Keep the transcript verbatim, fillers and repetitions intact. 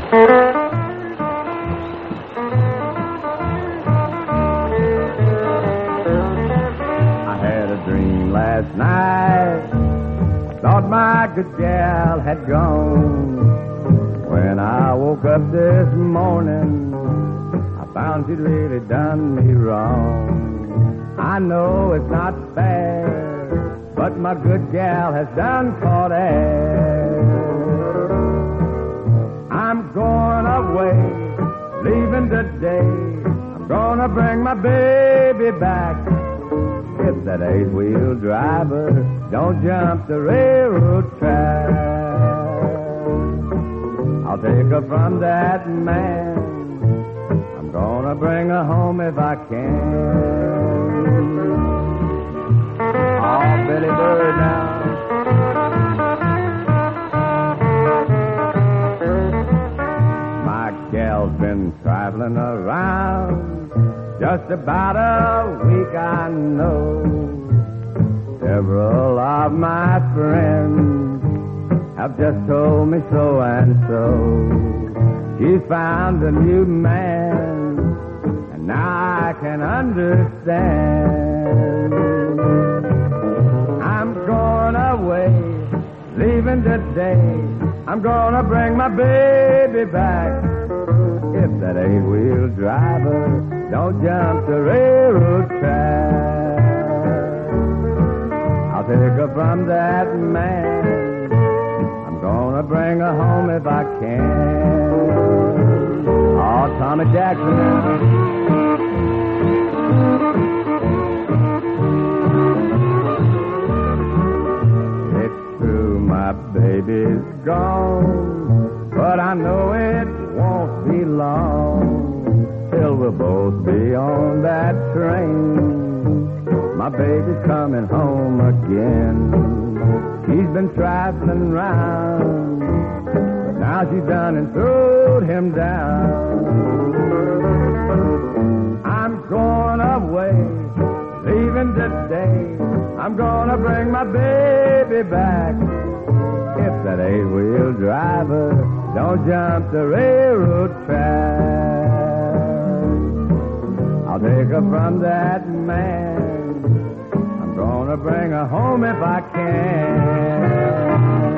I had a dream last night. Thought my good gal had gone. When I woke up this morning, I found she'd really done me wrong. I know it's not fair, but my good gal has done caught air. I'm going away, leaving today. I'm gonna bring my baby back. If that eight-wheel driver don't jump the railroad track, I'll take her from that man. I'm gonna bring her home if I can. Oh, Billy Bird now. My gal's been traveling around just about a week, I know. Several of my friends have just told me so and so. She's found a new man, and now I can understand. I'm going away, leaving today. I'm gonna bring my baby back. If that eight-wheel driver don't jump the railroad track, I'll take her from that man. I'm gonna bring her home if I can. Oh, Tommy Jackson now. It's true, my baby's gone, but I know it won't be long till we'll both be on that train. My baby's coming home again. She's been traveling round, but now she's done and throwed him down. I'm going away, leaving today. I'm gonna bring my baby back. If that eight-wheel driver don't jump the railroad track, I'll take her from that man. I'm gonna bring her home if I can.